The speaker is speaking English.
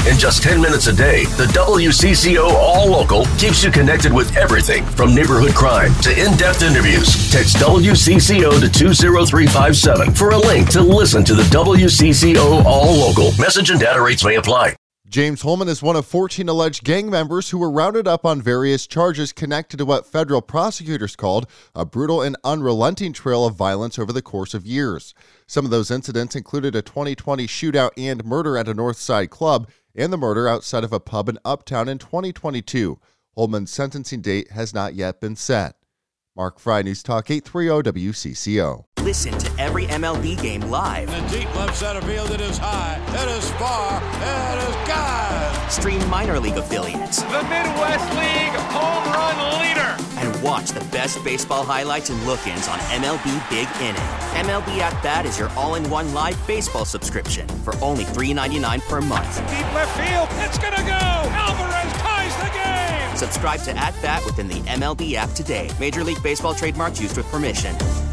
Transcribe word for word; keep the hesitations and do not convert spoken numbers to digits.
In just ten minutes a day, the W C C O All Local keeps you connected with everything from neighborhood crime to in-depth interviews. Text W C C O to two zero three five seven for a link to listen to the W C C O All Local. Message and data rates may apply. James Holman is one of fourteen alleged gang members who were rounded up on various charges connected to what federal prosecutors called a brutal and unrelenting trail of violence over the course of years. Some of those incidents included a twenty twenty shootout and murder at a Northside club and the murder outside of a pub in Uptown in twenty twenty-two. Holman's sentencing date has not yet been set. Mark Fry, News Talk eight thirty W C C O. Listen to every M L B game live. In the deep left center field, it is high, it is far, it is gone. Stream minor league affiliates. The Midwest League home run leader. And watch the best baseball highlights and look-ins on M L B Big Inning. M L B At Bat is your all-in-one live baseball subscription for only three dollars and ninety-nine cents per month. Deep left field, it's gonna go. Alvarez ties the game. Subscribe to At Bat within the M L B app today. Major League Baseball trademarks used with permission.